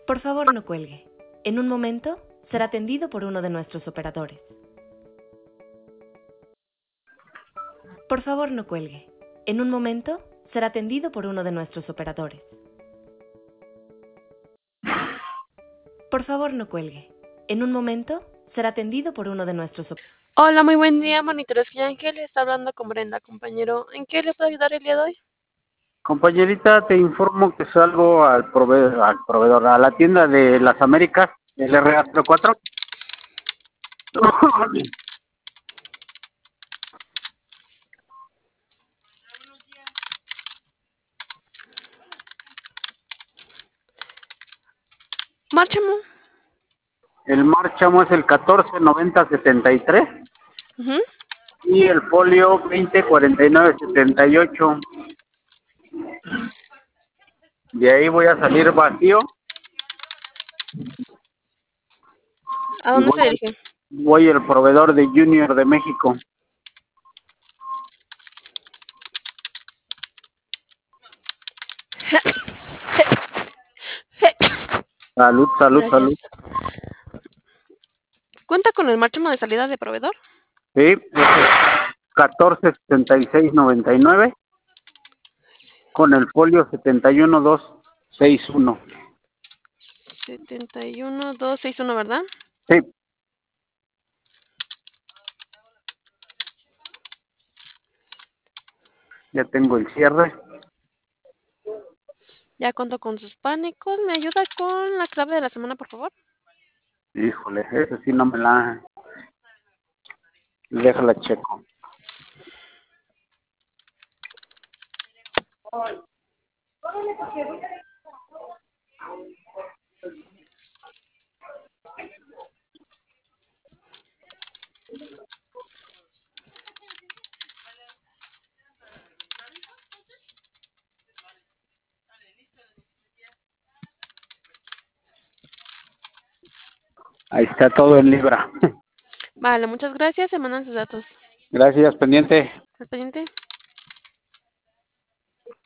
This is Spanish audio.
Por favor, no cuelgue. En un momento será atendido por uno de nuestros operadores. Por favor, no cuelgue. En un momento será atendido por uno de nuestros operadores. Por favor, no cuelgue. En un momento será atendido por uno de nuestros operadores. Hola, muy buen día, monitores y Ángel. Está hablando con Brenda, compañero. ¿En qué le puedo ayudar el día de hoy? Compañerita, te informo que salgo al proveedor, a la tienda de las Américas, el RA04. Márchamo. El márchamo es el 149073 Ujú. y el folio 204978. De ahí voy a salir vacío ¿A y dónde se dirige? voy al proveedor de Junior de México. Salud, salud, salud. Gracias. ¿Cuenta con el márchamo de salida de proveedor? Sí, es el 147699 con el folio 71261. 71261, ¿verdad? Sí. Ya tengo el cierre. Ya cuento con sus pánicos. ¿Me ayuda con la clave de la semana, por favor? Híjole, eso sí no me la... Déjala checo. Ahí está todo en libra. Vale, muchas gracias. Se mandan sus datos. Gracias, pendiente. ¿Estás pendiente?